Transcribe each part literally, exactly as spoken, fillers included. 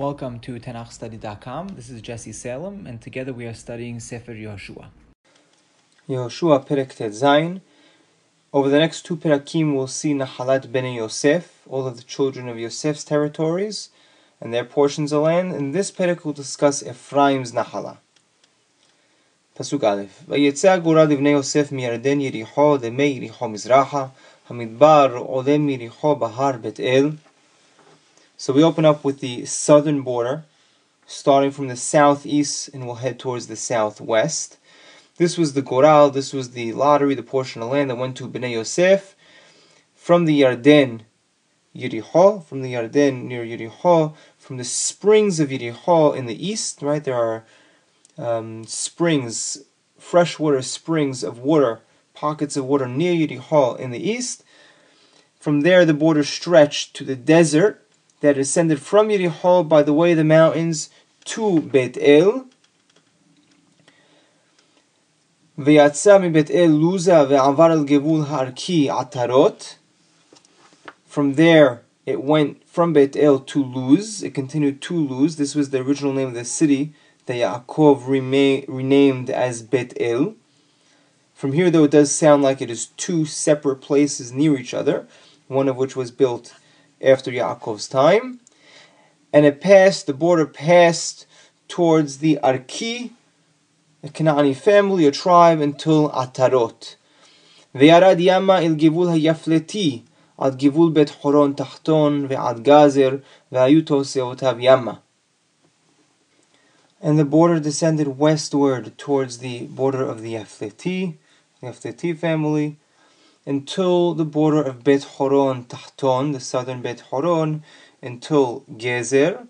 Welcome to Tanakh Study dot com. This is Jesse Salem, and together we are studying Sefer Yehoshua. Yehoshua Perek Tet Zayin. Over the next two Perakim, we'll see Nahalat Bnei Yosef, all of the children of Yosef's territories and their portions of land. In this Perek, we'll discuss Ephraim's Nahala. Pasuk Aleph. Vayetze Agora Livnei Yosef miyarden Yericho demei Yericho mizracha hamidbar ole miyericho bahar Bet El. So we open up with the southern border, starting from the southeast, and we'll head towards the southwest. This was the Goral, this was the lottery, the portion of land that went to Bnei Yosef from the Yarden, Yericho, from the Yarden near Yericho, from the springs of Yericho in the east, right? There are um, springs, freshwater springs of water, pockets of water near Yericho in the east. From there, the border stretched to the desert that ascended from Yericho by the way of the mountains to Bet El. ויצא מבית אל לוזה ועבר אל גבול הערכי עטרות. From there, it went from Bet El to Luz. It continued to Luz. This was the original name of the city that Yaakov rema- renamed as Bet El. From here, though, it does sound like it is two separate places near each other, one of which was built after Yaakov's time. And it passed, the border passed towards the Arki, a Canaanite family, a tribe, until Atarot. וירד ימה אל גבול היפלתי, עד גבול בית חורון תחתון, ועד גזר, והיו תוצאותיו ימה. And the border descended westward towards the border of the Yafleti, the Yafleti family, until the border of Bet Horon Tahton, the southern Bet Horon, until Gezer,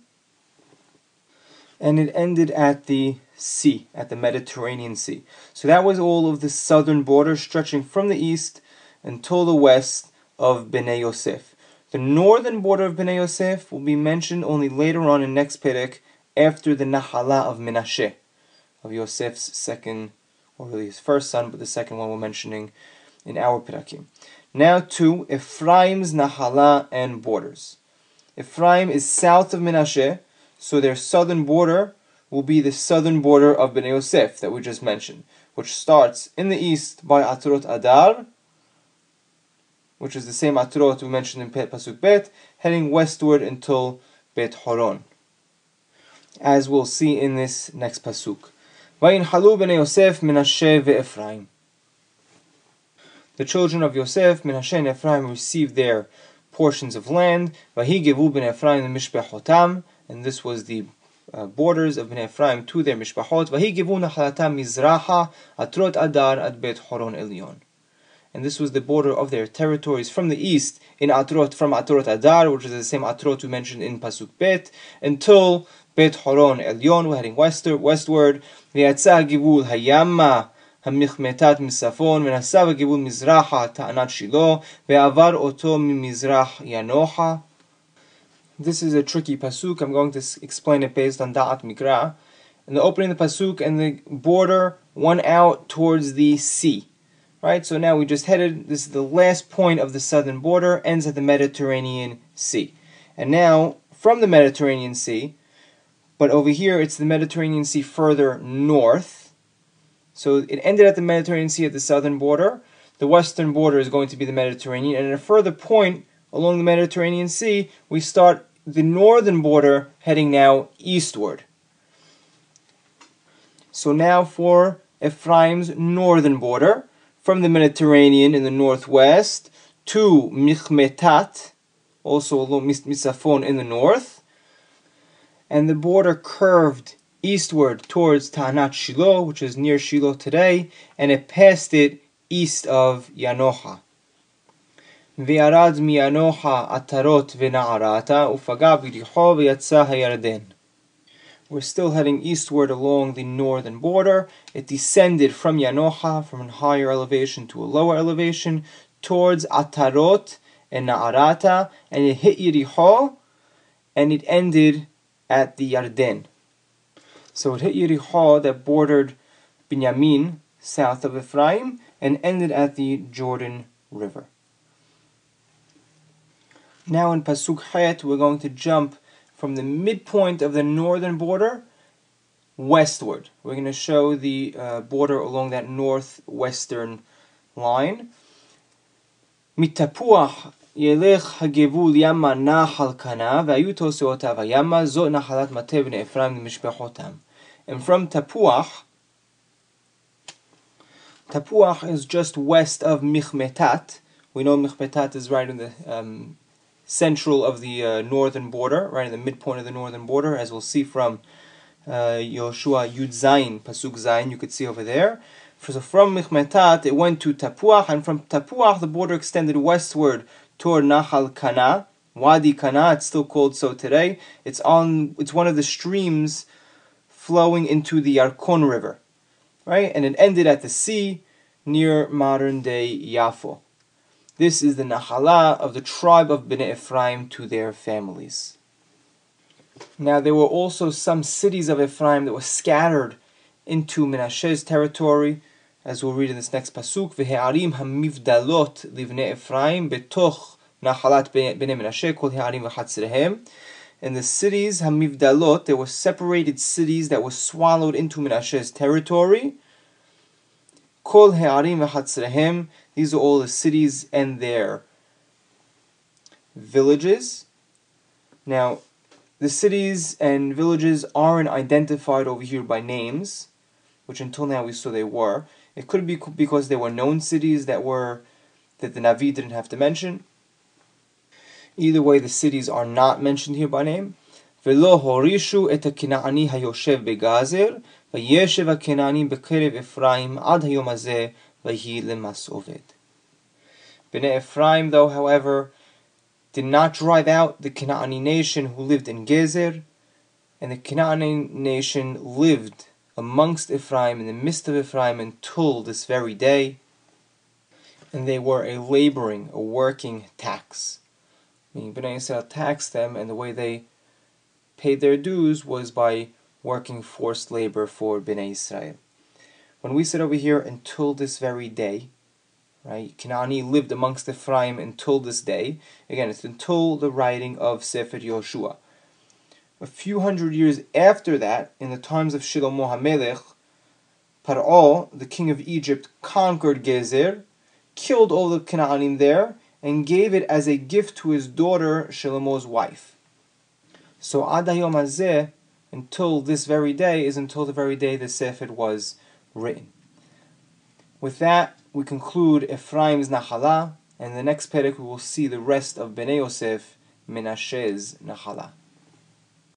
and it ended at the sea, at the Mediterranean Sea. So that was all of the southern border stretching from the east until the west of Bnei Yosef. The northern border of Bnei Yosef will be mentioned only later on in next Perek, after the Nahala of Menashe, of Yosef's second, or really his first son, but the second one we're mentioning in our Perakim. Now to Ephraim's Nahala and borders. Ephraim is south of Menashe, so their southern border will be the southern border of Bnei Yosef that we just mentioned, which starts in the east by Atrot Adar, which is the same Atrot we mentioned in Pasuk Bet, heading westward until Bet Horon, as we'll see in this next Pasuk. Vayinhalu Bnei Yosef Menashe ve'Ephraim. The children of Yosef, Menashe and Ephraim, received their portions of land. Vahigevu ben Ephraim mishpachotam, and this was the uh, borders of Ben Ephraim to their mishpachot. Vahigevu nachalatam mizracha atrot adar ad bet horon elyon. And this was the border of their territories from the east in Atrot, from Atrot Adar, which is the same Atrot we mentioned in Pasuk Bet, until Bet Horon Elyon. We're heading westward. Westward. V'yatza givul hayama המחמטת מספון, ונסע בגבול מזרחה טענת שילה, ועבר אותו ממזרח ינוחה. This is a tricky pasuk. I'm going to explain it based on Da'at Mikra. In the opening of the pasuk, and the border went out towards the sea. Right, so now we just headed, this is the last point of the southern border, ends at the Mediterranean Sea. And now, from the Mediterranean Sea, but over here it's the Mediterranean Sea further north. So it ended at the Mediterranean Sea at the southern border. The western border is going to be the Mediterranean. And at a further point along the Mediterranean Sea, we start the northern border heading now eastward. So now for Ephraim's northern border, from the Mediterranean in the northwest to Michmetat, also along Misafon in the north. And the border curved eastward towards Ta'anat Shiloh, which is near Shiloh today, and it passed it east of Yanocha. V'yarad miyanocha atarot v'na'arata ufaga b'richo v'yatza hayarden. We're still heading eastward along the northern border. It descended from Yanocha, from a higher elevation to a lower elevation, towards Atarot and Na'arata, and it hit Yericho, and it ended at the Yarden. So it hit Yericho that bordered Binyamin, south of Ephraim, and ended at the Jordan River. Now in Pasuk Het, we're going to jump from the midpoint of the northern border westward. We're going to show the uh, border along that northwestern line. מתפוח ילך הגבול ימה נחל קנה והיו תוצאותיו הימה זאת נחלת מטה בני אפרים למשפחותם. And from Tapuach, Tapuach is just west of Michmetat. We know Michmetat is right in the um, central of the uh, northern border, right in the midpoint of the northern border, as we'll see from uh, Yoshua Yud Zayin, Pasuk Zayin, you could see over there. So from Michmetat, it went to Tapuach, and from Tapuach, the border extended westward toward Nahal Kana, Wadi Kana. It's still called so today. It's on. It's one of the streams flowing into the Yarkon River, right? And it ended at the sea near modern-day Yafo. This is the Nahala of the tribe of Bnei Ephraim to their families. Now, there were also some cities of Ephraim that were scattered into Menashe's territory, as we'll read in this next pasuk. V'he'arim hamivdalot livnei Ephraim betoch nachalat bnei Menashe kol he'arim v'chatzrehem. In the cities hamivdalot, there were separated cities that were swallowed into Menashe's territory. Kol he'arim v'chatzrehem. These are all the cities and their villages. Now, the cities and villages aren't identified over here by names, which until now we saw they were. It could be because they were known cities that were that the Navi didn't have to mention. Either way, the cities are not mentioned here by name. V'lo horishu et ha'Kinaani hayoshev begazer, v'yeshev ha'Kinaani b'kerev Ephraim ad hayom hazeh v'hi lemas oved. Bnei Ephraim, though, however, did not drive out the Kinaani nation who lived in Gezer, and the Kinaani nation lived amongst Ephraim, in the midst of Ephraim, until this very day. And they were a laboring, a working tax. Meaning Bnei Yisrael taxed them, and the way they paid their dues was by working forced labor for Bnei Yisrael. When we said over here, until this very day, right, Kinaani lived amongst Ephraim until this day. Again, it's until the writing of Sefer Yoshua. A few hundred years after that, in the times of Shlomo HaMelech, Paro, the king of Egypt, conquered Gezer, killed all the Canaanim there, and gave it as a gift to his daughter, Shlomo's wife. So Ad Hayom Hazeh, until this very day, is until the very day the Sefer was written. With that, we conclude Ephraim's Nachalah, and in the next perek we will see the rest of Bnei Yosef, Menashe's Nachalah.